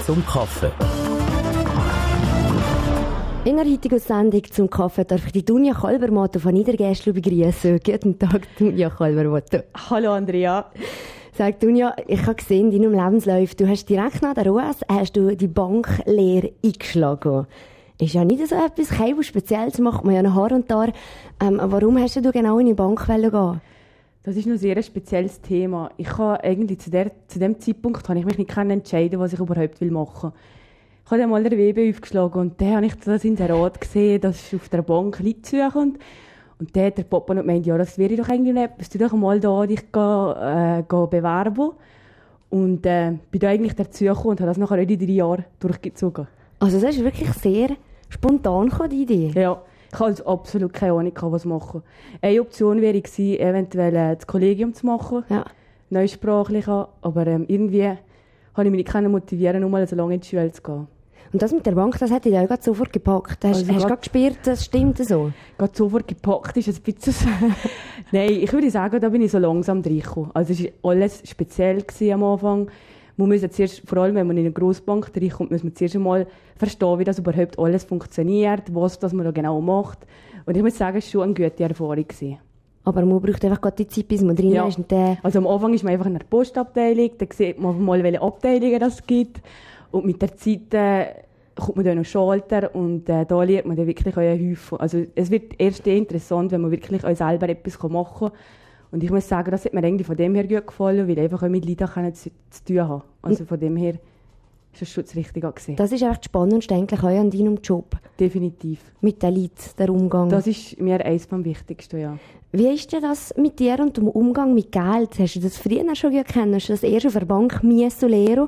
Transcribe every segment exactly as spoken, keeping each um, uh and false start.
zum Kaffee. In der heutigen Sendung zum Kaffee darf ich die Dunja Kalbermotto von Niedergäschl begrüßen. Guten Tag, Dunja Kalbermotto. Hallo Andrea. Sag Dunja, ich habe gesehen in deinem Lebenslauf, du hast direkt nach der U S hast du die Banklehre eingeschlagen. Ist ja nicht so etwas Keimel Spezielles, macht man ja noch Haar und Haar. Ähm, warum hast du genau in die Bank gehen? Das ist noch ein sehr spezielles Thema. Ich habe eigentlich zu, der, zu dem Zeitpunkt habe ich mich nicht entscheiden, was ich überhaupt machen will. Ich habe dann mal den W B aufgeschlagen und dann habe ich das Inserat gesehen, dass auf der Bank Leute suchen. Und dann hat der Papa noch gemeint, ja, das wäre doch eigentlich etwas, du doch mal da dich äh, bewerben. Und äh, bin da eigentlich dazugekommen und habe das nachher in drei Jahren durchgezogen. Also das ist wirklich sehr spontan gekommen, die Idee? Ja, ich hatte also absolut keine Ahnung, was machen. Eine Option wäre gewesen, eventuell äh, das Kollegium zu machen, ja. Neusprachlicher, aber ähm, irgendwie habe ich mich nicht motivieren, nur mal so lange in die Schule zu gehen. Und das mit der Bank, das hat dich auch gerade sofort gepackt. Hast, also hast du gerade gespürt, das stimmt so? Gerade sofort gepackt ist ein bisschen... Nein, ich würde sagen, da bin ich so langsam reingekommen. Also es war alles speziell am Anfang. Man muss zuerst, vor allem wenn man in eine Grossbank reinkommt, muss man zuerst einmal verstehen, wie das überhaupt alles funktioniert, was das man da genau macht. Und ich muss sagen, es war schon eine gute Erfahrung gewesen. Aber man braucht einfach gerade die Zeit, bis man drin ja. ist. Und der also am Anfang ist man einfach in der Postabteilung, da sieht man mal, welche Abteilungen es gibt. Und mit der Zeit äh, kommt man dann noch Schalter und äh, da lernt man dann wirklich auch einen Haufen. Also es wird erst interessant, wenn man wirklich auch selber etwas machen kann. Und ich muss sagen, das hat mir eigentlich von dem her gut gefallen, weil ich einfach auch mit Leuten zu, zu tun habe. Also von dem her ist das schon das Richtige gewesen. Das ist einfach das Spannendste eigentlich auch an deinem Job. Definitiv. Mit den Leuten, der Umgang. Das ist mir eines vom Wichtigsten, ja. Wie ist denn das mit dir und dem Umgang mit Geld? Hast du das früher schon gekannt? Hast du das erst auf der Bank müssen lernen?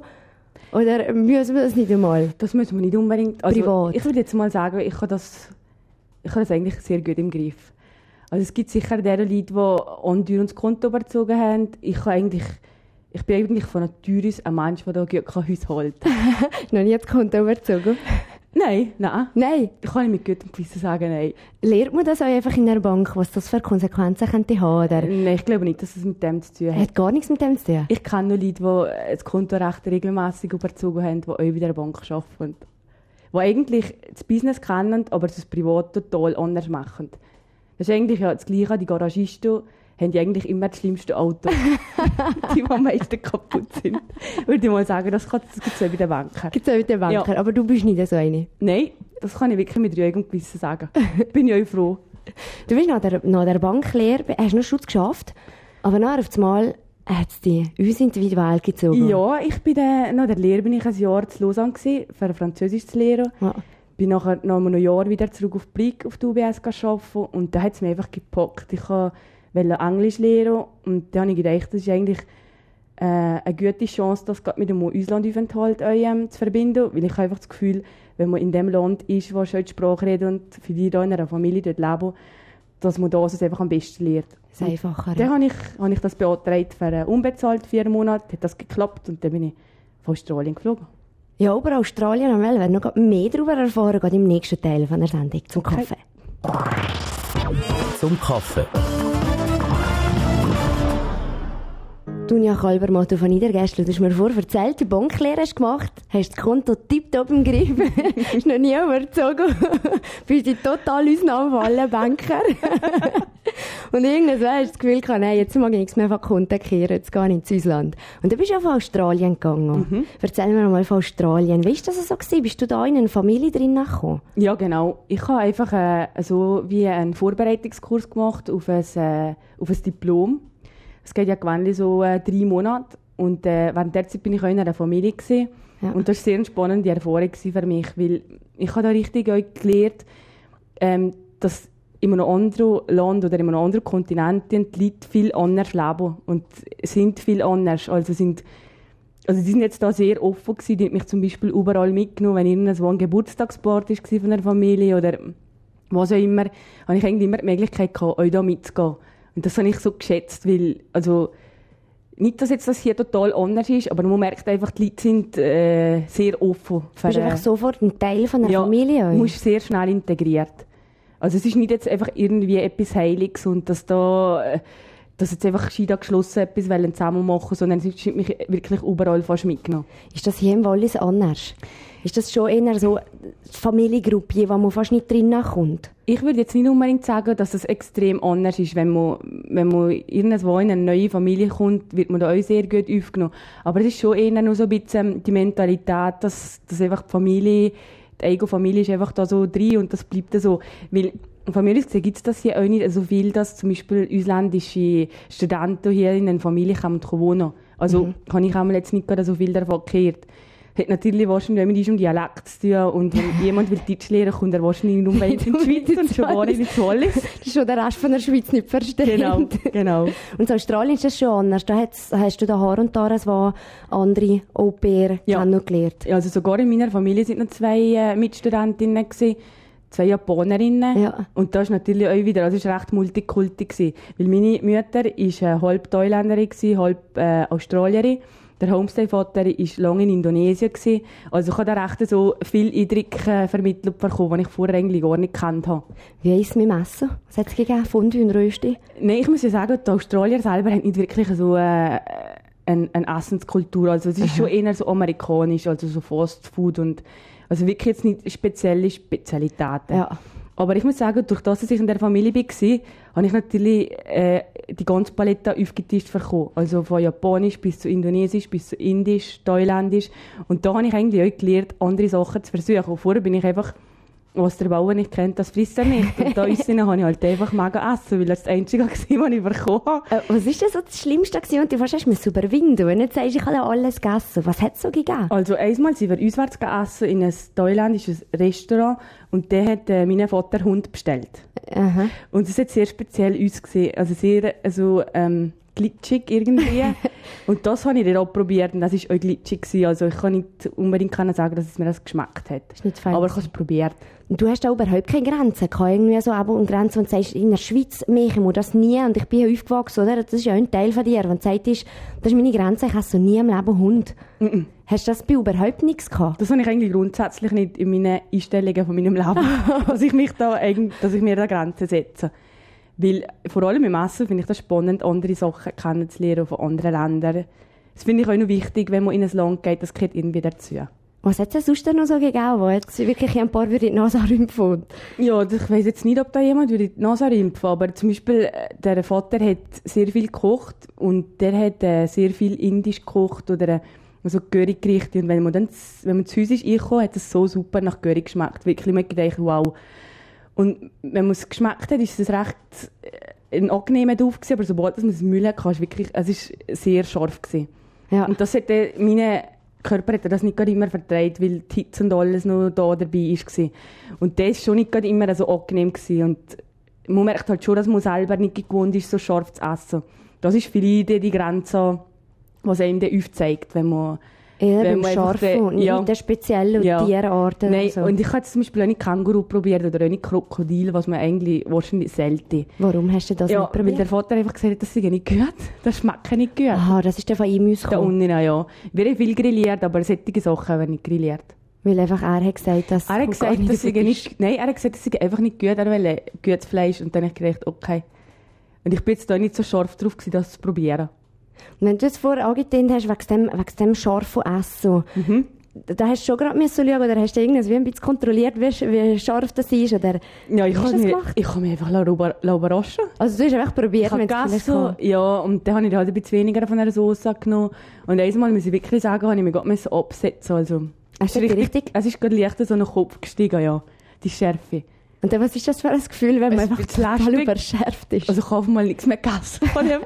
Oder müssen wir das nicht einmal? Das müssen wir nicht unbedingt. Also, privat? Ich würde jetzt mal sagen, ich habe das, ich habe das eigentlich sehr gut im Griff. Also es gibt sicher die Leute, die andauernd das Konto überzogen haben. Ich, habe eigentlich, ich bin eigentlich von Natur aus ein Mensch, der da gut haushalten kann. Noch nie das Konto überzogen? Nein, nein. Nein? Ich kann nicht mit gutem Gewissen sagen, nein. Lernt man das auch einfach in der Bank, was das für Konsequenzen könnte haben? Oder? Nein, ich glaube nicht, dass es mit dem zu tun hat. Hat gar nichts mit dem zu tun? Ich kenne nur Leute, die das Konto recht regelmässig überzogen haben, die auch bei der Bank arbeiten. Die eigentlich das Business kennen, aber das privat total anders machen. Das ist eigentlich ja das Gleiche. Die Garagisten haben eigentlich immer das schlimmste Auto. Die, die am meisten kaputt sind. Würde ich mal sagen, das gibt es auch bei den Bankern. Gibt es auch bei den Bankern, ja. Aber du bist nicht so eine? Nein, das kann ich wirklich mit ruhigem Gewissen sagen. Bin ich auch froh. Du bist nach der, nach der Banklehre, hast noch Schutz geschafft, aber nach auf einmal hat es dich uns individuell gezogen. Ja, ich bin dann, nach der Lehre bin ich ein Jahr zu Lausanne gewesen, für Französisch zu lernen. Ja. Bin nachher nach einem Jahr wieder zurück auf Brig auf die U B S arbeiten und da hat es mich einfach gepackt. Ich wollte Englisch lernen und dann habe ich gedacht, das ist eigentlich äh, eine gute Chance, das mit dem Auslandaufenthalt ähm, zu verbinden, weil ich habe einfach das Gefühl, wenn man in dem Land ist, wo schon die Sprache redet und vielleicht auch in einer Familie dort leben, dass man das einfach am besten lernt. Das ist einfacher. Dann habe ich, habe ich das beantragt für äh, unbezahlt vier Monate, hat das geklappt und dann bin ich von Australien geflogen. Ja, aber Australien und wir noch mehr darüber erfahren, gerade im nächsten Teil von der Sendung zum Kaffee. Zum Kaffee. Dunja Kalbermotto von Niedergäschl, du hast mir vorher erzählt, die Banklehre hast du gemacht, hast das Konto tipptopp im Griff, hast noch nie überzogen, bist du total Ausnahme von allen Banker. Und irgendwann hast du das Gefühl gehabt, nein, jetzt mag ich nichts mehr von Konten kehren, jetzt gehe ich ins Ausland. Und dann bist du auch von Australien gegangen. Mhm. Erzähl mir mal von Australien. Wie war das so gewesen? Bist du da in eine Familie drin gekommen? Ja, genau. Ich habe einfach äh, so wie einen Vorbereitungskurs gemacht auf ein, äh, auf ein Diplom. Es geht ja gewöhnlich so äh, drei Monate. Und äh, während der Zeit bin ich auch in einer Familie gewesen. Ja. Und das war eine sehr spannende Erfahrung für mich, weil ich habe da richtig auch gelernt, ähm, dass in einem anderen Land oder in einem anderen Kontinent die Leute viel anders leben und sind viel anders. Also, sind, also die sind jetzt da sehr offen gewesen. Die haben mich zum Beispiel überall mitgenommen, wenn irgendwo ein Geburtstagsparty war von einer Familie oder was auch immer, habe ich eigentlich immer die Möglichkeit gehabt, auch da mitzugehen. Und das habe ich so geschätzt, weil, also, nicht, dass jetzt das hier total anders ist, aber man merkt einfach, die Leute sind äh, sehr offen. Du bist einfach sofort ein Teil von einer ja, Familie? Du musst sehr schnell integriert. Also es ist nicht jetzt einfach irgendwie etwas Heiliges und dass da, dass jetzt einfach Schieda geschlossen etwas wollen zusammen machen, sondern es hat mich wirklich überall fast mitgenommen. Ist das hier im Wallis anders? Ist das schon eher so eine Familiengruppe, wo man fast nicht drinnen kommt? Ich würde jetzt nicht unbedingt sagen, dass es extrem anders ist. Wenn man, wenn man irgendwo in eine neue Familie kommt, wird man da auch sehr gut aufgenommen. Aber es ist schon eher nur so ein bisschen die Mentalität, dass, dass einfach die Familie, die eigene Familie ist einfach da so drin und das bleibt so. Weil von mir aus gesehen gibt es das hier auch nicht so viel, dass zum Beispiel ausländische Studenten hier in einer Familie kommen wohnen. Also mhm. habe ich auch jetzt nicht gerade so viel davon gehört. Hat natürlich wahrscheinlich mit diesem Dialekt zu tun. Und wenn jemand will Deutsch lernen, kommt er wahrscheinlich nur in die Schweiz und schon gar nicht ins Wallis. Das ist schon der Rest von der Schweiz nicht versteht. Genau, genau. Und in Australien ist das schon anders. Da hast du da Haar und Tares, wo andere Au-pair ja. kennengelernt. Ja, also sogar in meiner Familie sind noch zwei äh, Mitstudentinnen gewesen. Zwei Japanerinnen. Ja. Und das ist natürlich auch wieder, also es war recht multikulti gewesen. Weil meine Mutter war äh, halb Thailänderin, halb äh, Australierin. Der Homestay-Vater war lange in Indonesien. Also ich habe da recht so viel Eindrücke äh, vermittelt bekommen, die ich vorher eigentlich gar nicht gekannt habe. Wie ist es mit dem Essen? Was hat es gegeben? Fondue und Rösti? Nein, ich muss ja sagen, die Australier selber haben nicht wirklich so äh, eine, eine Essenskultur. Also es ist Aha. schon eher so amerikanisch, also so Fast Food und also wirklich jetzt nicht spezielle Spezialitäten. Ja. Aber ich muss sagen, durch das, dass ich in der Familie war, habe ich natürlich äh, die ganze Palette aufgetischt bekommen. Also von Japanisch bis zu Indonesisch, bis zu Indisch, Thailändisch. Und da habe ich eigentlich auch gelernt, andere Sachen zu versuchen. Und vorher bin ich einfach, was der Bauer nicht kennt, das frisst er nicht. Und da ist habe ich halt einfach mega essen, weil das das Einzige war, was ich bekommen habe. Äh, was war denn so das Schlimmste, was du fast hast überwinden? Wenn du jetzt sagst, ich habe alles gegessen, was hat es so gegeben? Also einmal sind wir auswärts gegessen in ein thailändisches Restaurant und der hat äh, meinen Vater Hund bestellt. Aha. Und es hat sehr speziell ausgesehen, also sehr also, ähm, glitschig irgendwie. Und das habe ich dann auch probiert und das war auch glitschig gewesen. Also ich kann nicht unbedingt sagen, dass es mir das geschmeckt hat. Das ist nicht fein. Aber ich habe es probiert. Und du hast auch überhaupt keine Grenzen. Kann irgendwie so aber eine Grenze, wenn du sagst, in der Schweiz mache ich das nie und ich bin hier aufgewachsen, oder? Das ist ja auch ein Teil von dir. Wenn du sagst, das ist meine Grenze, ich esse nie im Leben Hund. Mm -mm. Hast du das bei überhaupt nichts gehabt? Das habe ich eigentlich grundsätzlich nicht in meinen Einstellungen von meinem Leben. dass ich mich da dass ich mir da Grenzen setze. Weil vor allem im Essen finde ich das spannend, andere Sachen kennenzulernen von anderen Ländern. Das finde ich auch noch wichtig, wenn man in ein Land geht, das gehört irgendwie dazu. Was hat es sonst noch so gegeben, wo jetzt wirklich ein paar würde die Nase rümpfen? Ja, ich weiss jetzt nicht, ob da jemand würde die Nase rümpfen, aber zum Beispiel der Vater hat sehr viel gekocht und der hat äh, sehr viel indisch gekocht oder also Currygerichte. Und wenn man dann wenn man zu Hause ist, eingekommen, hat es so super nach Curry geschmeckt. Wirklich, man gedacht, wow. Und wenn man es geschmeckt hat, ist es recht ein angenehmer Duft gewesen, aber sobald man es Müll hatte, war es wirklich, es ist sehr scharf gewesen. Ja. Und das hat meine Körper hat das nicht gerade immer vertreibt, weil die Hitze und alles noch da dabei war. Und das war schon nicht gerade immer so angenehm gewesen. Und man merkt halt schon, dass man selber nicht gewohnt ist, so scharf zu essen. Das ist vielleicht die Grenze, was einem dann aufzeigt, wenn man eher beim Scharfen und nicht ja. mit den speziellen ja. Tierarten. Nein, und, so. Und ich habe zum Beispiel auch nicht Känguru probiert oder auch nicht Krokodil, was man eigentlich wahrscheinlich selten. Warum hast du das ja, nicht probiert? Weil der Vater einfach gesagt hat, das sei nicht gut. Das schmeckt nicht gut. Aha, das ist der von ihm ausgekommen? Da unten, ja. Wir haben viel grilliert, aber solche Sachen werden nicht grilliert. Weil einfach er hat gesagt, dass er hat gesagt, nicht das sei nicht, nein, er hat gesagt, das sei einfach nicht gut. Er wollte gutes Fleisch und dann habe ich gedacht, okay. Und ich bin jetzt da nicht so scharf drauf gewesen, das zu probieren. Und wenn du jetzt vorher angetönt hast, wegen dem, wegen dem scharfen Essen, mhm. da hast du schon gerade schauen oder hast du irgendwas wie ein bisschen kontrolliert, wie, wie scharf das ist? Oder ja, ich habe mich, hab mich einfach überraschen. Also du hast einfach probiert, wenn es so, ja, und dann habe ich halt ein bisschen weniger von einer Sauce genommen. Und einmal muss ich wirklich sagen, habe ich mich gerade absetzen. Also, es ist richtig, richtig? Es ist gerade leicht so in den Kopf gestiegen, ja, die Schärfe. Und dann, was ist das für ein Gefühl, wenn man einfach total überschärft ist? Also ich habe auf einmal nichts mehr gegessen von dem.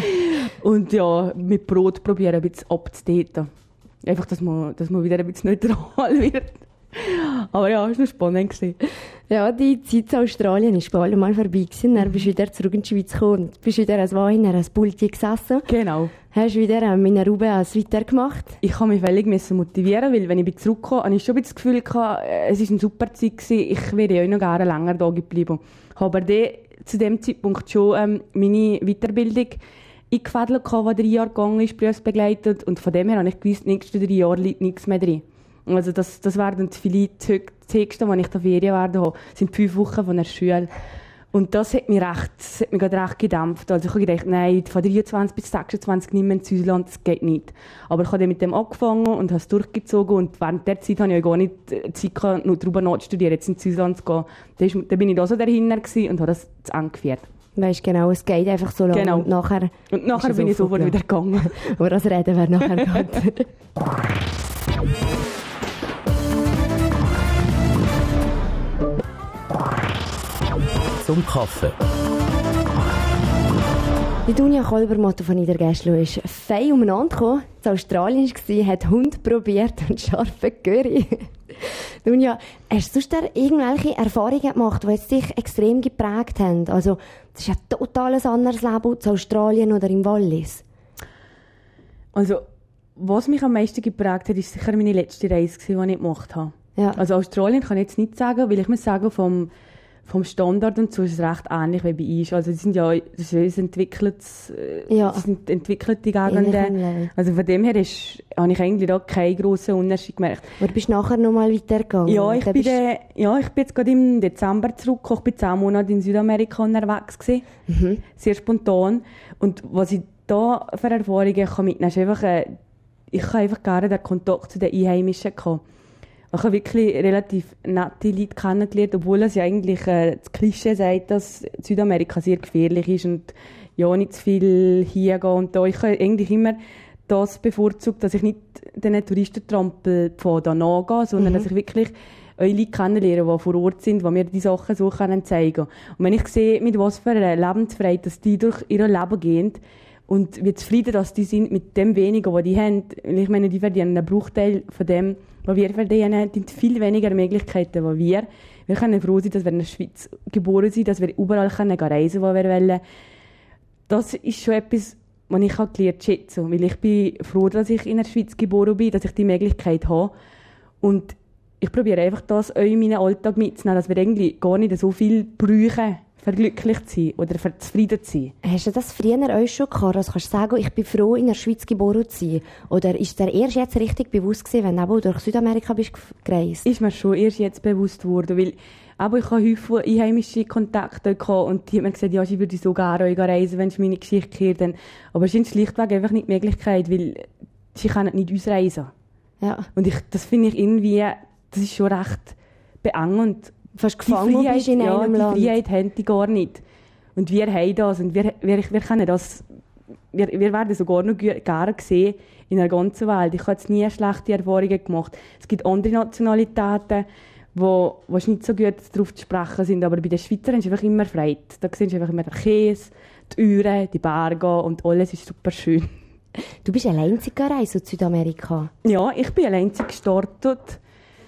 Und ja, mit Brot probieren, ein bisschen abzudaten. Einfach, dass man, dass man wieder ein bisschen neutral wird. Aber ja, es war noch spannend gewesen. Ja, die Zeit in Australien ist bald mal vorbei gewesen. Dann bist du wieder zurück in die Schweiz gekommen und bist wieder als Wein, als Pulti gesessen. Genau. Hast wieder mit einer Rube als weitergemacht? Ich habe mich völlig motivieren, weil wenn ich zurückkam, hatte ich schon das Gefühl, gehabt, es war eine super Zeit gewesen. Ich wäre auch noch gerne länger da geblieben. Ich habe aber zu dem Zeitpunkt schon ähm, meine Weiterbildung eingefädelt, die drei Jahre gegangen ist, berufsbegleitet. Und von dem her habe ich gewusst, die nächsten drei Jahre liegt nichts mehr drin. Also das, das wäre dann vielleicht das Höchste, was ich da Ferien werden habe, sind fünf Wochen von der Schule. Und das hat mich recht, das hat mich gerade recht gedämpft. Also ich habe gedacht, nein, von dreiundzwanzig bis sechsundzwanzig nicht mehr in Südland, das geht nicht. Aber ich habe dann mit dem angefangen und habe es durchgezogen und während der Zeit habe ich gar nicht Zeit gehabt, nur darüber nachzustudieren, jetzt in Südland zu gehen. Da, ist, da bin ich da so dahinter gewesen und habe das zu Ende geführt. Weisst genau, es geht einfach so lange Genau. und nachher... Und nachher bin ich sofort wieder gegangen. Aber das Reden wäre nachher geht. Zum Kaffee. Die Dunja Kolbermotto von Niedergäschlo ist fein umeinander gekommen. In Australien war, hat Hund probiert und scharfe Curry. Dunja, hast du sonst irgendwelche Erfahrungen gemacht, die jetzt dich extrem geprägt haben? Also, das ist ja ein total anderes Leben in Australien oder im Wallis. Also, was mich am meisten geprägt hat, war sicher meine letzte Reise, die ich gemacht habe. Ja. Also Australien kann ich jetzt nicht sagen, weil ich muss sagen, vom, vom Standard und so ist es recht ähnlich wie bei uns. Also, die sind ja, das ist ein entwickeltes, Ja. das sind entwickelte Ähnlich im Gegenden. Level. Also von dem her ist, habe ich eigentlich da keinen grossen Unterschied gemerkt. Aber du bist nachher noch mal weitergegangen? Ja, ich Dann bin, bist- de, ja, ich bin jetzt gerade im Dezember zurückgekommen. Ich war zehn Monate in Südamerika unterwegs gewesen. Mhm. Sehr spontan. Und was ich da für Erfahrungen kann mitnehmen kann, ist einfach, äh, ich kann einfach gerne den Kontakt zu den Einheimischen haben. Ich habe wirklich relativ nette Leute kennengelernt, obwohl es ja eigentlich äh, das Klischee sagt, dass Südamerika sehr gefährlich ist und ja, nicht zu viel hier gehen und da. Ich habe eigentlich immer das bevorzugt, dass ich nicht den Touristentrampelpfaden nachgehe, sondern Mhm. dass ich wirklich eure Leute kennenlerne, die vor Ort sind, die mir die Sachen so können zeigen können. Und wenn ich sehe, mit was für einer Lebensfreiheit dass die durch ihr Leben gehen und wie zufrieden dass die sind mit dem Wenigen, was die haben, weil ich meine, die verdienen einen Bruchteil von dem, was wir verdienen, die haben viel weniger Möglichkeiten als wir. Wir können froh sein, dass wir in der Schweiz geboren sind, dass wir überall können reisen können, wo wir wollen. Das ist schon etwas, was ich auch gelernt habe zu schätzen. Weil ich bin froh, dass ich in der Schweiz geboren bin, dass ich die Möglichkeit habe. Und ich probiere einfach das auch in meinen Alltag mitzunehmen, dass wir eigentlich gar nicht so viel brauchen, für glücklich zu sein oder für zufrieden zu sein. Hast du das früher auch schon gehabt? Also kannst du sagen, ich bin froh, in der Schweiz geboren zu sein? Oder ist dir erst jetzt richtig bewusst gewesen, wenn du eben durch Südamerika bist gereist? Ist mir schon erst jetzt bewusst geworden, weil aber ich habe häufig einheimische Kontakte gehabt und die haben mir gesagt, ja, ich würde so gerne reisen, wenn ich meine Geschichte höre. Dann. Aber es ist schlichtweg einfach nicht die Möglichkeit, weil sie können nicht ausreisen. Ja. Und ich, das finde ich irgendwie, das ist schon recht beengend. Fast Die gefangen bist in ja, einem die Land. Freiheit haben die gar nicht. Und wir haben das und wir, wir, wir können das, wir, wir werden sogar noch gerne gesehen in der ganzen Welt. Ich habe jetzt nie schlechte Erfahrungen gemacht. Es gibt andere Nationalitäten, wo, wo nicht so gut darauf zu sprechen sind, aber bei den Schweizern ist einfach immer Freude. Da siehst du einfach immer den Käse, die Uhren, die Berge und alles ist super schön. Du bist allein gereist in Südamerika. Ja, ich bin allein gestartet.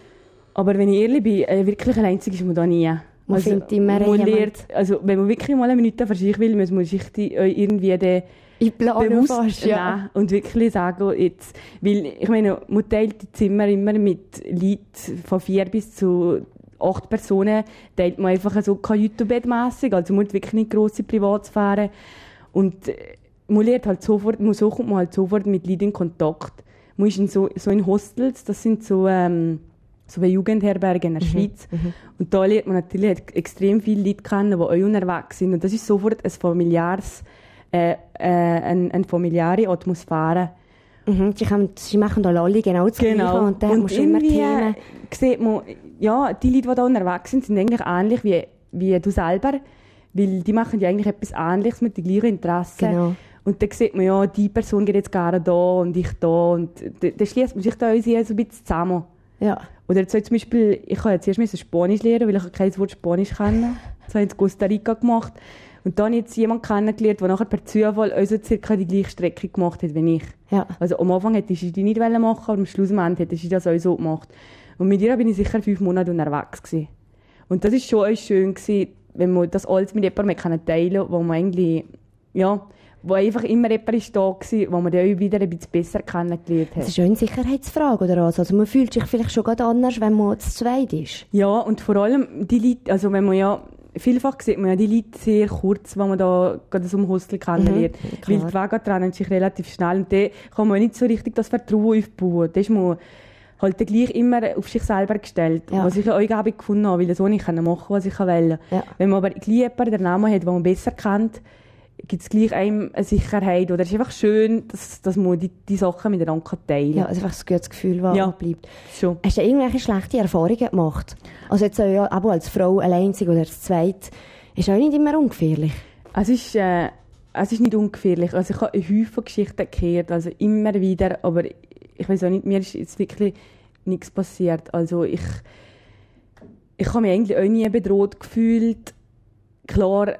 Aber wenn ich ehrlich bin, äh, wirklich allein ist man da nie. Man findet immer man jemand. lernt, also wenn man wirklich mal eine Minute für sich will, muss man sich die äh, irgendwie den Ich plane bewusst fast, ja. nehmen und wirklich sagen, jetzt, weil ich meine, man teilt die Zimmer immer mit Leuten von vier bis zu acht Personen, teilt man einfach so Kajütenbettmässig, also man hat wirklich nicht grosse Privatsphäre und äh, man lernt halt sofort, man so kommt man halt sofort mit Leuten in Kontakt. Man ist in so, so in Hostels, das sind so ähm, so wie Jugendherbergen in der Schweiz. Mhm. Und da lernt man natürlich extrem viele Leute kennen, die auch unterwegs sind. Und das ist sofort ein familiäres, äh, äh, eine, eine familiäre Atmosphäre. Mhm. Sie, können, sie machen da alle genau das Gleiche und dann musst du immer Themen... sieht man, ja, die Leute, die da unterwegs sind, sind eigentlich ähnlich wie, wie du selber. Weil die machen ja eigentlich etwas Ähnliches mit den gleichen Interessen. Genau. Und dann sieht man, ja, die Person geht jetzt gerne da und ich da. Und dann schließt man sich da uns so ein bisschen zusammen. Ja. Oder jetzt so zum Beispiel, ich habe jetzt erst Spanisch lernen, weil ich kein Wort Spanisch kenne. Das habe ich in Costa Rica gemacht. Und dann habe ich jetzt jemanden kennengelernt, der nachher per Zufall also circa die gleiche Strecke gemacht hat wie ich. Ja. Also am Anfang hätte ich die nicht machen wollen, aber am Schlussendlich hätte ich das auch so gemacht. Und mit ihr bin ich sicher fünf Monate unterwegs gewesen. Und das war schon auch schön gewesen, wenn man das alles mit jemandem teilen konnte, wo man eigentlich, ja, wo einfach immer jemand ist da war, wo man dann auch wieder ein bisschen besser kennengelernt hat. Das ist auch eine Sicherheitsfrage, oder was? Also man fühlt sich vielleicht schon ganz anders, wenn man zu zweit ist. Ja, und vor allem die Leute, also wenn man ja, vielfach sieht man ja die Leute sehr kurz, wenn man da gerade so im Hostel kennenlernt. Mhm, weil die Wege trennen sich relativ schnell und dann kann man nicht so richtig das Vertrauen aufbauen. Da ist man halt gleich immer auf sich selber gestellt, Ja. was ich eine Eingabe gefunden habe, weil so nicht machen kann, was ich will. Ja. Wenn man aber gleich jemanden den Namen hat, den man besser kennt, gibt es gleich einem eine Sicherheit. Oder es ist einfach schön, dass, dass man die, die Sachen miteinander teilen kann. Ja, also einfach ein gutes Gefühl, das Ja. bleibt. Schon. Hast du irgendwelche schlechte Erfahrungen gemacht? Also jetzt auch, ja, aber als Frau alleinzig oder als Zweit, ist auch nicht immer ungefährlich. Es ist, äh, es ist nicht ungefährlich. Also ich habe eine Haufen Geschichten gehört, also immer wieder, aber ich weiß auch nicht, mir ist jetzt wirklich nichts passiert. Also ich, ich habe mich eigentlich auch nie bedroht gefühlt. Klar,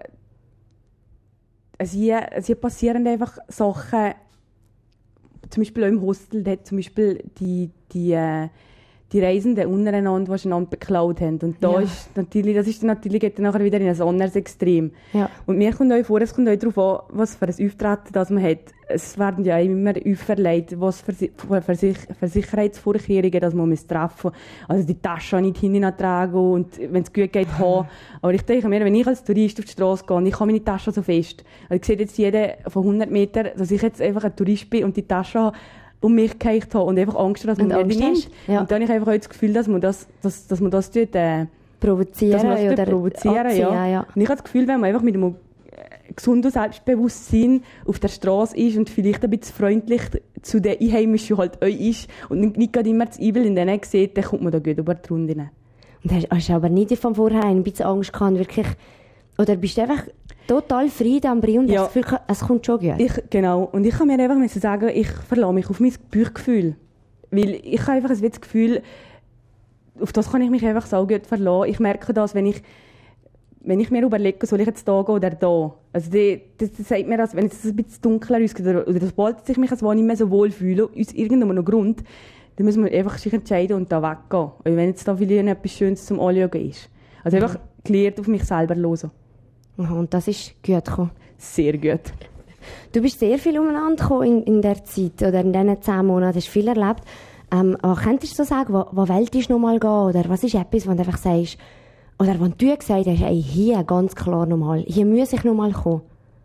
es hier, es hier passieren einfach Sachen, zum Beispiel auch im Hostel, da hat zum Beispiel die, die, äh, die Reisenden untereinander, die einander beklaut haben. Und da Ja. ist natürlich, das ist dann natürlich geht dann nachher wieder in ein anderes Extrem. Ja. Und mir kommt auch vor, es kommt auch darauf an, was für ein Auftreten das man hat. Es werden ja immer auferlegt, was für, Si- für, Versich für Sicherheitsvorkehrungen das man muss treffen muss. Also die Tasche nicht hinten tragen und wenn es gut geht, haben. Aber ich denke mir, wenn ich als Tourist auf die Straße gehe und ich habe meine Tasche so fest, also ich sehe jetzt jeder von hundert Metern, dass ich jetzt einfach ein Tourist bin und die Tasche um mich gekehrt habe und einfach Angst habe, dass man Und mir Angst die nimmt. hast, ja. Und dann habe ich einfach auch das Gefühl, dass man das, dass, dass man das tut, äh, Provozieren dass man das oder provozieren, anziehen, ja. ja. Und ich habe das Gefühl, wenn man einfach mit einem äh, gesunden Selbstbewusstsein auf der Straße ist und vielleicht ein bisschen freundlich zu den Einheimischen halt auch ist und nicht, nicht gerade immer das Übel in denen sieht, dann kommt man da gut über die Runde rein. Und hast, hast du aber nicht von vornherein ein bisschen Angst gehabt, wirklich, oder bist du einfach total Frieden am Brie und Ja. hast das Gefühl, es kommt schon gut? Ich, genau. Und ich kann mir einfach müssen sagen, ich verlasse mich auf mein Bauchgefühl. Weil ich habe einfach ein das Gefühl, auf das kann ich mich einfach so gut verlassen. Ich merke das, wenn ich, wenn ich mir überlege, soll ich jetzt da gehen oder da. Also die, das, das sagt mir das, wenn es ein bisschen dunkler ausgeht oder, oder sobald ich mich nicht mehr so wohl fühle, aus irgendeinem Grund, dann muss man einfach sich entscheiden und da weggehen. Und wenn jetzt da vielleicht etwas Schönes zum Anschauen ist. Also einfach gelernt auf mich selber hören. Aha, und das ist gut gekommen. Sehr gut. Du bist sehr viel umeinander gekommen in, in der Zeit, oder in diesen zehn Monaten, hast viel erlebt. Ähm, aber könntest du so sagen, wo, wo willst du noch mal gehen? Oder was ist etwas, wo du einfach sagst, oder wenn du gesagt hast, hey, hier ganz klar noch mal, hier muss ich noch mal kommen?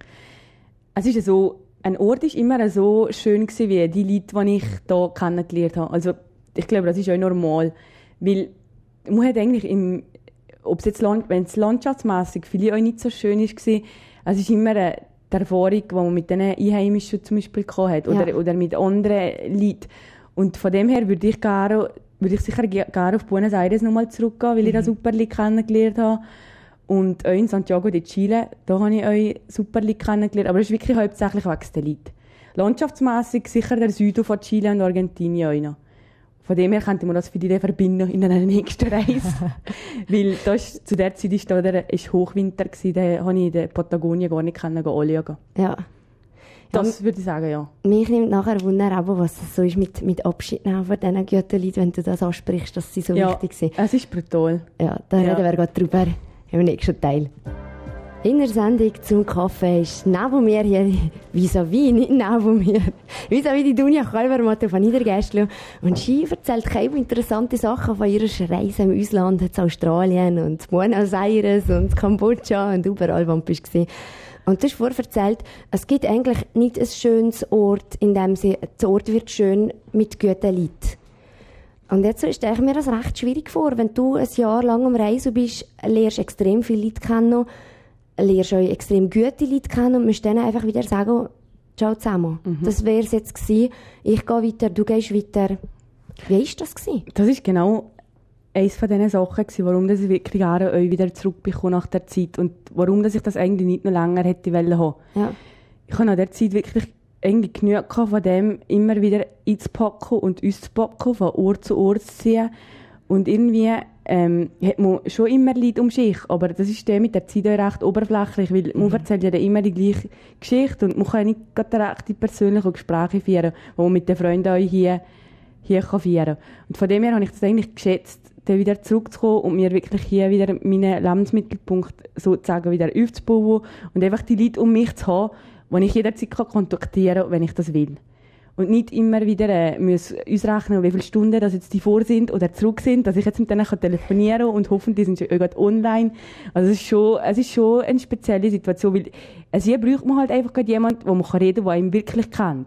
Es ist ja so, ein Ort war immer so schön gewesen, wie die Leute, die ich hier kennengelernt habe. Also, ich glaube, das ist auch normal. Weil, man hat eigentlich im, ob es jetzt, Land, wenn es landschaftsmässig vielleicht auch nicht so schön war, es ist immer eine, die Erfahrung, die man mit den Einheimischen zum Beispiel gehabt hat. Oder, Ja. oder mit anderen Leuten. Und von dem her würde ich gerne, würde ich sicher gerne auf Buenos Aires nochmal zurückgehen, weil Mhm. ich da super Leute kennengelernt habe. Und auch in Santiago de Chile, da habe ich euch super Leute kennengelernt. Aber es ist wirklich hauptsächlich wegen den Leuten. Landschaftsmässig sicher der Süden von Chile und Argentinien auch noch. Von dem her könnte man das für dich verbinden in einer nächsten Reise. Weil da ist, zu der Zeit ist, da der, ist Hochwinter gewesen, da habe ich in der Patagonien gar nicht können anschauen. Ja. Das würde ich sagen, ja. Mich nimmt nachher Wunder, aber was es so ist mit, mit Abschied nehmen von diesen guten Leuten, wenn du das ansprichst, dass sie so Ja, wichtig sind. es ist brutal. Ja, da Ja. reden wir gerade drüber im nächsten Teil. In der Sendung zum Kaffee ist neben mir hier, vis-à-vis, nicht neben mir, vis-à-vis die Dunja Kalvermatte von Niedergästlo. Und sie erzählt keine interessante Sachen von ihrer Reise im Ausland, zu Australien und Buenos Aires und Kambodscha und überall, wo du bist. Und du hast vorher erzählt, es gibt eigentlich nicht ein schönes Ort, in dem sie, der Ort wird schön mit guten Leuten. Und jetzt stelle ich mir das recht schwierig vor, wenn du ein Jahr lang am Reisen bist, lernst extrem viele Leute kennen, lernst auch extrem gute Leute kennen und musst dann einfach wieder sagen, ciao zusammen. Mhm. Das wäre es jetzt gewesen. Ich gehe weiter, du gehst weiter. Wie war das gewesen? Das ist genau eines von diesen Sachen gewesen, warum dass ich wirklich gerne euch wieder zurückbekomme nach der Zeit und warum dass ich das eigentlich nicht noch länger hätte wollen haben. Ja. Ich habe an der Zeit wirklich irgendwie genug gehabt, von dem immer wieder einzupacken und auszupacken, von Ort zu Ort zu ziehen. Und irgendwie ähm, hat man schon immer Leute um sich, aber das ist dann mit der Zeit auch recht oberflächlich, weil man Mhm. erzählt ja dann immer die gleiche Geschichte und man kann nicht gerade recht die persönlichen Gespräche führen, die man mit den Freunden auch hier, hier kann führen kann. Und von dem her habe ich das eigentlich geschätzt, dann wieder zurückzukommen und mir wirklich hier wieder meinen Lebensmittelpunkt sozusagen wieder aufzubauen und einfach die Leute um mich zu haben, die ich jederzeit kontaktieren kann, wenn ich das will. Und nicht immer wieder äh, muss ausrechnen, wie viele Stunden das jetzt die vor sind oder zurück sind, dass ich jetzt mit denen kann telefonieren kann und hoffentlich sind sie auch gerade online. Also es ist schon, es ist schon eine spezielle Situation, weil also hier braucht man halt einfach gerade jemanden, wo man reden kann, der einen wirklich kennt.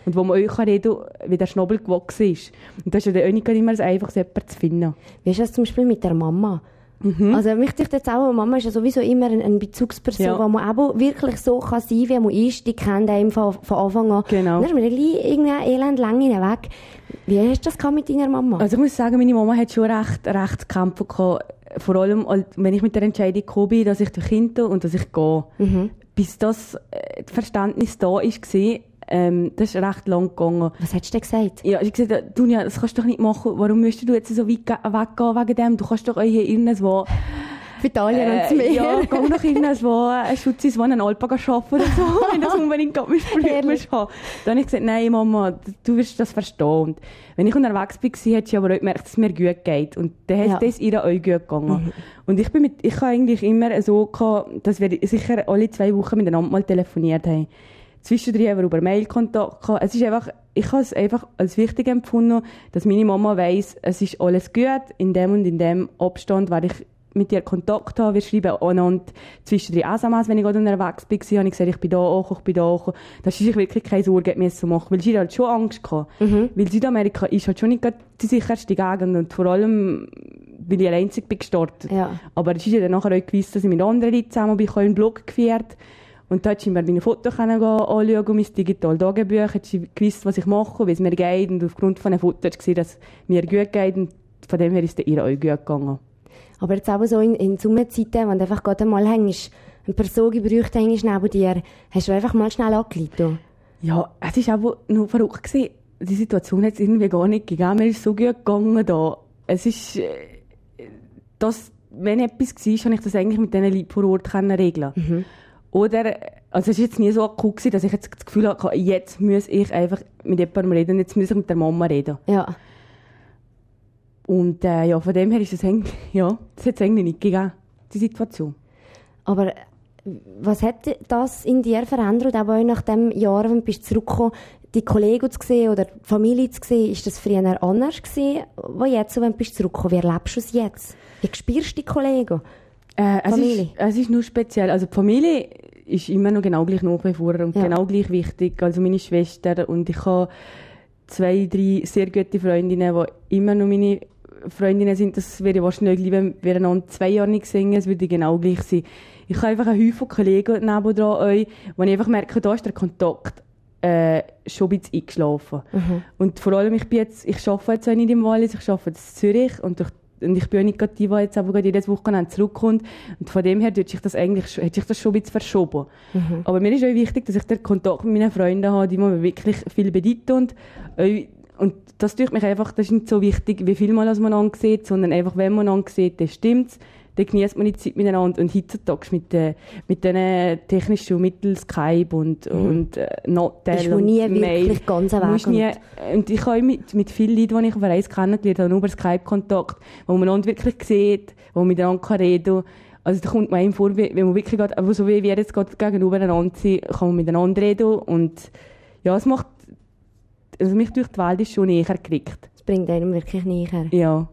Und wo man euch reden kann, wie der Schnabel gewachsen ist. Und das ist ja dann auch nicht immer so einfach, so jemanden zu finden. Wie ist das zum Beispiel mit der Mama? Mhm. Also mich denkt jetzt auch, Mama ist ja sowieso immer eine, eine Bezugsperson, ja. wo man auch wirklich so kann sein, wie man ist. Die kennt einen von, von Anfang an. Genau. Und dann ist man irgendwie elend lang weg. Wie hast du das mit deiner Mama? Also ich muss sagen, meine Mama hat schon recht, recht zu kämpfen gehabt. Vor allem, wenn ich mit der Entscheidung gekommen bin, dass ich durch Kinder und dass ich gehe. Mhm. Bis das äh, Verständnis da war, ähm, das ist recht lang gegangen. Was hättest du denn gesagt? Ja, ich habe gesagt, Dunja, das kannst du doch nicht machen. Warum müsstest du jetzt so weit weggehen wegen dem? Du kannst doch hier irgendwo... Für Italien äh, und das Meer. Ja, geh doch irgendwo ein Schutz ins einen Alpaka arbeiten oder so, wenn das unbedingt gerade mit Problemen musst haben. Dann habe ich gesagt, nein, Mama, du wirst das verstehen. Und wenn ich unterwegs war, hat sie aber auch gemerkt, dass es mir gut geht. Und dann hat es ja. ihr auch gut gegangen. Mhm. Und ich bin mit, ich habe eigentlich immer so gehabt, dass wir sicher alle zwei Wochen miteinander mal telefoniert haben. Zwischendrin haben wir über Mail Kontakt gehabt. Es ist einfach, ich habe es einfach als wichtig empfunden, dass meine Mama weiss, es ist alles gut, in dem und in dem Abstand, weil ich mit ihr Kontakt habe. Wir schreiben aneinander zwischendrin S M S, wenn ich gerade unterwegs war, habe ich gesagt, ich bin da auch, ich bin da auch. Da ist sich wirklich keine Sorgen mehr zu machen, weil sie halt schon Angst hatte. Mhm. Weil Südamerika ist halt schon nicht die sicherste Gegend und vor allem, weil ich einzig bin gestartet. Ja. Aber es ist ja dann nachher auch gewiss, dass ich mit anderen Leuten zusammen bin, ich habe einen Blog geführt. Und da hat sie mir meine Fotos anschauen und mein digitales Tagebuch. Hat sie gewusst, was ich mache, wie es mir geht. Und aufgrund von den Fotos hat sie gesehen, dass es mir gut geht. Und von dem her ist es ihr auch gut gegangen. Aber jetzt auch so in, in Sommerzeiten, wenn du einfach gerade mal hängst, eine Person gebraucht hängst neben dir, hast du einfach mal schnell angeleitet? Ja, es war auch noch verrückt gewesen. Die Situation hat es irgendwie gar nicht gegeben. Mir ist so gut gegangen da. Es ist, äh, das, wenn etwas war, konnte ich das eigentlich mit diesen Leuten vor Ort regeln. Mhm. Oder, also es war jetzt nie so akut gewesen, dass ich jetzt das Gefühl hatte, jetzt muss ich einfach mit jemandem reden, jetzt muss ich mit der Mama reden. Ja. Und äh, ja, von dem her ist es eigentlich, ja, das hat es eigentlich nicht gegeben, die Situation. Aber was hat das in dir verändert, auch nach dem Jahr, wenn du zurückgekommen bist, die Kollegen zu sehen oder die Familie zu sehen? Ist das früher anders gewesen, als jetzt, wenn du zurückgekommen bist? Wie erlebst du es jetzt? Wie spürst du die Kollegen? Äh, es, ist, es ist nur speziell. Also die Familie ist immer noch genau gleich nach wie vor und ja. genau gleich wichtig. Also meine Schwester und ich habe zwei, drei sehr gute Freundinnen, die immer noch meine Freundinnen sind. Das wäre wahrscheinlich lieber, wenn wir einander zwei Jahre nicht singen, es würde genau gleich sein. Ich habe einfach einen Haufen Kollegen nebendran euch, wo ich einfach merke, da ist der Kontakt äh, schon ein bisschen eingeschlafen. Mhm. Und vor allem, ich bin jetzt, ich arbeite jetzt auch nicht im Wallis, ich arbeite jetzt in Zürich und durch Und ich bin auch nicht die, die jetzt aber jedes Wochenende zurückkommt. Und von dem her hat sich das eigentlich, hat sich das schon ein bisschen verschoben. Mhm. Aber mir ist auch wichtig, dass ich den Kontakt mit meinen Freunden habe, die mir wirklich viel bedeuten. Und, und das tut mich einfach, das ist nicht so wichtig, wie viel man einander sieht, sondern einfach, wenn man einander sieht, dann stimmt's. Dann genießt man die Zeit miteinander. Und heutzutage mit den, mit den technischen Mitteln, Skype und, mhm. und äh, Notel und nie Mail. Wirklich ganz weg. Nie, und ich habe mit, mit vielen Leuten, die ich auf einer Reise kennengelernt habe, nur über Skype-Kontakt, wo man einander wirklich sieht, wo man miteinander reden kann. Also da kommt man einem vor, wenn man wirklich gerade, aber so wie wir jetzt gerade gegenüber einander sind, kann man miteinander reden. Und ja, es macht, also mich durch die Welt ist schon näher gekriegt. Es bringt einem wirklich näher. Ja.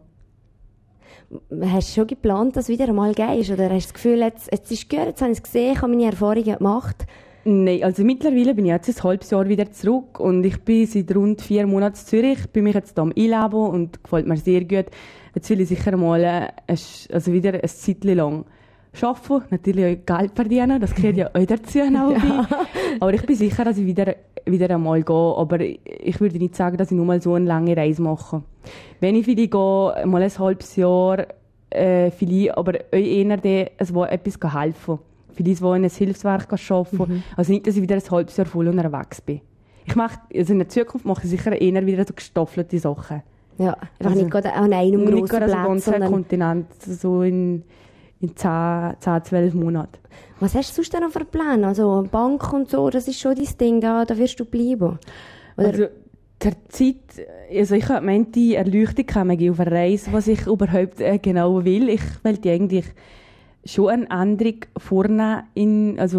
Hast du schon geplant, dass du wieder einmal gehst? Oder hast du das Gefühl, jetzt, jetzt ist es gut, jetzt habe ich es gesehen, ich habe meine Erfahrungen gemacht? Nein, also mittlerweile bin ich jetzt ein halbes Jahr wieder zurück und ich bin seit rund vier Monaten in Zürich. Ich bin mich jetzt hier am Einleben und gefällt mir sehr gut. Jetzt will ich sicher mal äh, also wieder ein Zeitchen lang arbeiten, natürlich auch Geld verdienen, das gehört ja auch dazu. Ja. Aber ich bin sicher, dass ich wieder, wieder einmal gehe. Aber ich würde nicht sagen, dass ich nur mal so eine lange Reise mache. Wenn ich vielleicht gehe, mal ein halbes Jahr, äh, vielleicht, aber auch eher de, es will etwas helfen. Vielleicht wo in ein Hilfswerk arbeiten. Mhm. Also nicht, dass ich wieder ein halbes Jahr voll unterwegs bin. Ich mache, also in der Zukunft mache ich sicher eher wieder so gestaffelte Sachen. Ja, einfach also nicht gerade an einem grossen Platz. Nicht gerade so ganz Kontinent, so in in zehn, zwölf Monaten. Was hast du sonst noch für Pläne? Also Bank und so, das ist schon dein Ding, da, da wirst du bleiben? Oder? Also der Zeit, also ich habe die Erleuchtung geben auf eine Reise, was ich überhaupt äh, genau will. Ich will die eigentlich schon eine Änderung vornehmen, in, also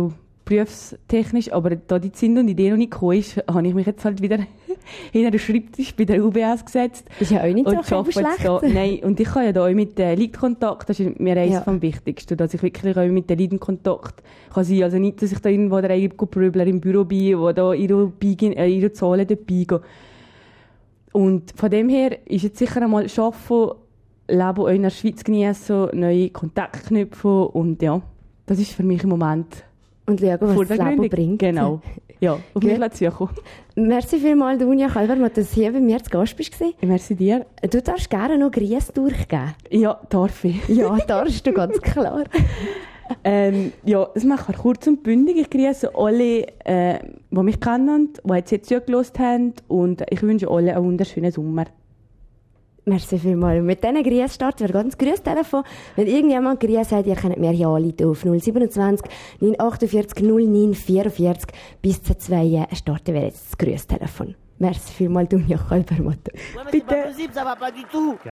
berufstechnisch, aber da die Sinn und Idee noch nicht gekommen ist, habe ich mich jetzt halt wieder hinter den Schreibtisch bei der U B S gesetzt. Das ist ja auch nicht und so schlecht. Da, nein, und ich habe ja da auch mit äh, Lead-Kontakt, das ist mir eines Ja. vom Wichtigsten, dass ich wirklich auch mit den Lead in Kontakt kann sein. Also nicht, dass ich da irgendwo der eigene Brübler im Büro bin, wo da ihre, Beige- äh, ihre Zahlen dort beigehen. Und von dem her ist jetzt sicher einmal Arbeiten, Leben auch in der Schweiz genießen, neue Kontakte knüpfen und ja, das ist für mich im Moment Und schauen, was vor das der Leben Gründung. bringt. Genau. Ja, auf Gut. mich lässt es kommen. Merci vielmals, Dunja Kalbermatt, dass du hier bei mir zu Gast bist. Merci dir. Du darfst gerne noch Grüße durchgeben. Ja, darf ich. Ja, darfst du, ganz klar. ähm, ja, das mache ich kurz und bündig. Ich grüße alle, äh, die mich kennen, die jetzt hier zugelassen haben und ich wünsche allen einen wunderschönen Sommer. Merci vielmals. Mit diesen Grüßen starten wir ganz Grüßtelefon. Wenn irgendjemand Grüße hat, ihr könnt mir ja anrufen auf null siebenundzwanzig neun achtundvierzig null neun vierundvierzig bis zu zwei starten wir jetzt das Grüßtelefon. Merci vielmals, Dunja Kalbermatt. Ouais, mais c'est pas possible, ça va pas du tout.